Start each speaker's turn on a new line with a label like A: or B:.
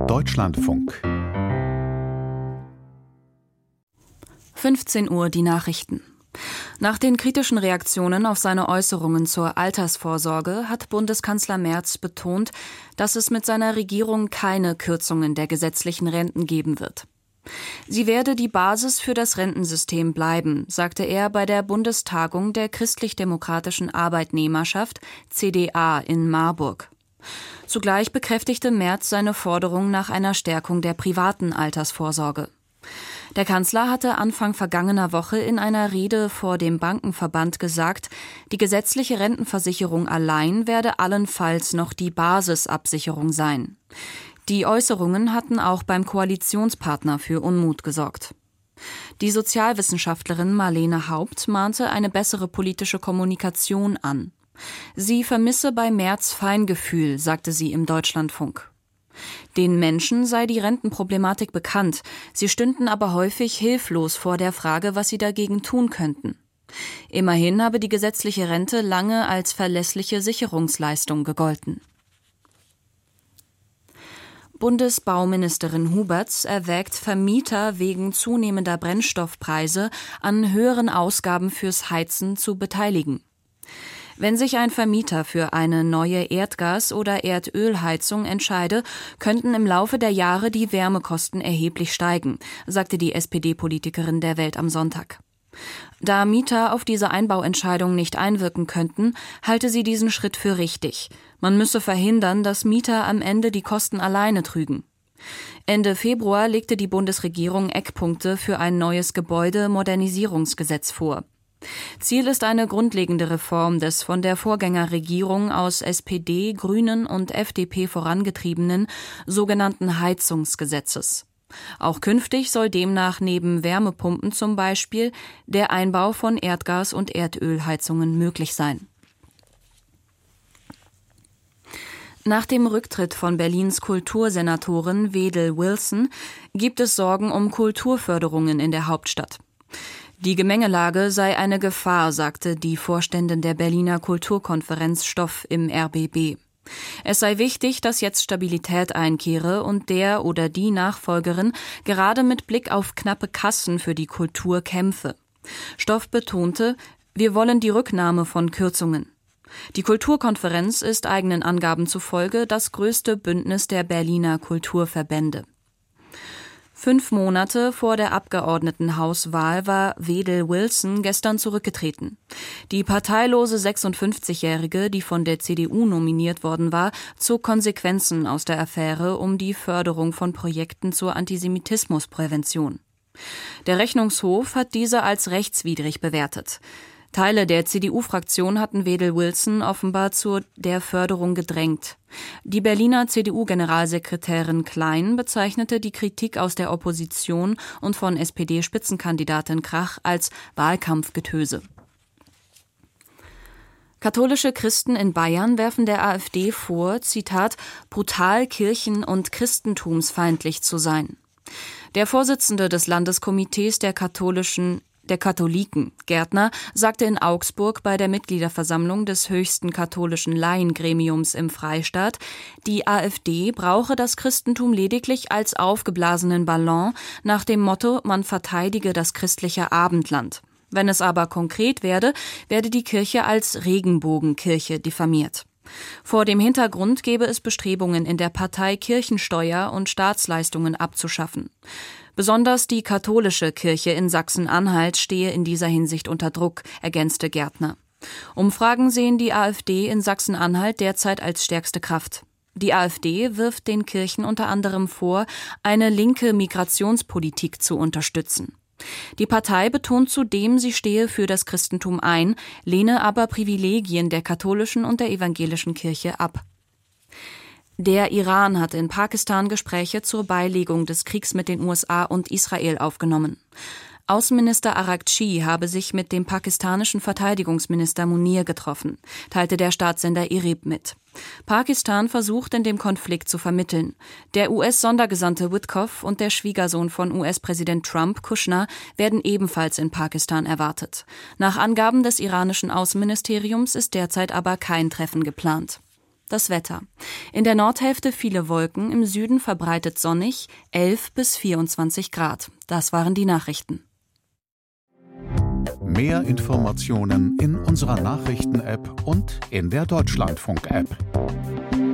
A: Deutschlandfunk.
B: 15 Uhr die Nachrichten. Nach den kritischen Reaktionen auf seine Äußerungen zur Altersvorsorge hat Bundeskanzler Merz betont, dass es mit seiner Regierung keine Kürzungen der gesetzlichen Renten geben wird. Sie werde die Basis für das Rentensystem bleiben, sagte er bei der Bundestagung der Christlich-Demokratischen Arbeitnehmerschaft CDA in Marburg. Zugleich bekräftigte Merz seine Forderung nach einer Stärkung der privaten Altersvorsorge. Der Kanzler hatte Anfang vergangener Woche in einer Rede vor dem Bankenverband gesagt, die gesetzliche Rentenversicherung allein werde allenfalls noch die Basisabsicherung sein. Die Äußerungen hatten auch beim Koalitionspartner für Unmut gesorgt. Die Sozialwissenschaftlerin Marlene Haupt mahnte eine bessere politische Kommunikation an. Sie vermisse bei Merz Feingefühl, sagte sie im Deutschlandfunk. Den Menschen sei die Rentenproblematik bekannt, sie stünden aber häufig hilflos vor der Frage, was sie dagegen tun könnten. Immerhin habe die gesetzliche Rente lange als verlässliche Sicherungsleistung gegolten. Bundesbauministerin Huberts erwägt, Vermieter wegen zunehmender Brennstoffpreise an höheren Ausgaben fürs Heizen zu beteiligen. Wenn sich ein Vermieter für eine neue Erdgas- oder Erdölheizung entscheide, könnten im Laufe der Jahre die Wärmekosten erheblich steigen, sagte die SPD-Politikerin der Welt am Sonntag. Da Mieter auf diese Einbauentscheidung nicht einwirken könnten, halte sie diesen Schritt für richtig. Man müsse verhindern, dass Mieter am Ende die Kosten alleine trügen. Ende Februar legte die Bundesregierung Eckpunkte für ein neues Gebäudemodernisierungsgesetz vor. Ziel ist eine grundlegende Reform des von der Vorgängerregierung aus SPD, Grünen und FDP vorangetriebenen sogenannten Heizungsgesetzes. Auch künftig soll demnach neben Wärmepumpen zum Beispiel der Einbau von Erdgas- und Erdölheizungen möglich sein. Nach dem Rücktritt von Berlins Kultursenatorin Wedel Wilson gibt es Sorgen um Kulturförderungen in der Hauptstadt. Die Gemengelage sei eine Gefahr, sagte die Vorständin der Berliner Kulturkonferenz Stoff im RBB. Es sei wichtig, dass jetzt Stabilität einkehre und der oder die Nachfolgerin gerade mit Blick auf knappe Kassen für die Kultur kämpfe. Stoff betonte, wir wollen die Rücknahme von Kürzungen. Die Kulturkonferenz ist eigenen Angaben zufolge das größte Bündnis der Berliner Kulturverbände. 5 Monate vor der Abgeordnetenhauswahl war Wedel Wilson gestern zurückgetreten. Die parteilose 56-Jährige, die von der CDU nominiert worden war, zog Konsequenzen aus der Affäre um die Förderung von Projekten zur Antisemitismusprävention. Der Rechnungshof hat diese als rechtswidrig bewertet. Teile der CDU-Fraktion hatten Wedel Wilson offenbar zu der Förderung gedrängt. Die Berliner CDU-Generalsekretärin Klein bezeichnete die Kritik aus der Opposition und von SPD-Spitzenkandidatin Krach als Wahlkampfgetöse. Katholische Christen in Bayern werfen der AfD vor, Zitat, brutal kirchen- und christentumsfeindlich zu sein. Der Vorsitzende des Landeskomitees der Katholiken, Gärtner, sagte in Augsburg bei der Mitgliederversammlung des höchsten katholischen Laiengremiums im Freistaat, die AfD brauche das Christentum lediglich als aufgeblasenen Ballon nach dem Motto, man verteidige das christliche Abendland. Wenn es aber konkret werde die Kirche als Regenbogenkirche diffamiert. Vor dem Hintergrund gebe es Bestrebungen in der Partei, Kirchensteuer und Staatsleistungen abzuschaffen. Besonders die katholische Kirche in Sachsen-Anhalt stehe in dieser Hinsicht unter Druck, ergänzte Gärtner. Umfragen sehen die AfD in Sachsen-Anhalt derzeit als stärkste Kraft. Die AfD wirft den Kirchen unter anderem vor, eine linke Migrationspolitik zu unterstützen. Die Partei betont zudem, sie stehe für das Christentum ein, lehne aber Privilegien der katholischen und der evangelischen Kirche ab. Der Iran hat in Pakistan Gespräche zur Beilegung des Kriegs mit den USA und Israel aufgenommen. Außenminister Araghchi habe sich mit dem pakistanischen Verteidigungsminister Munir getroffen, teilte der Staatssender IRIB mit. Pakistan versucht in dem Konflikt zu vermitteln. Der US-Sondergesandte Witkoff und der Schwiegersohn von US-Präsident Trump, Kushner, werden ebenfalls in Pakistan erwartet. Nach Angaben des iranischen Außenministeriums ist derzeit aber kein Treffen geplant. Das Wetter. In der Nordhälfte viele Wolken, im Süden verbreitet sonnig, 11 bis 24 Grad. Das waren die Nachrichten.
A: Mehr Informationen in unserer Nachrichten-App und in der Deutschlandfunk-App.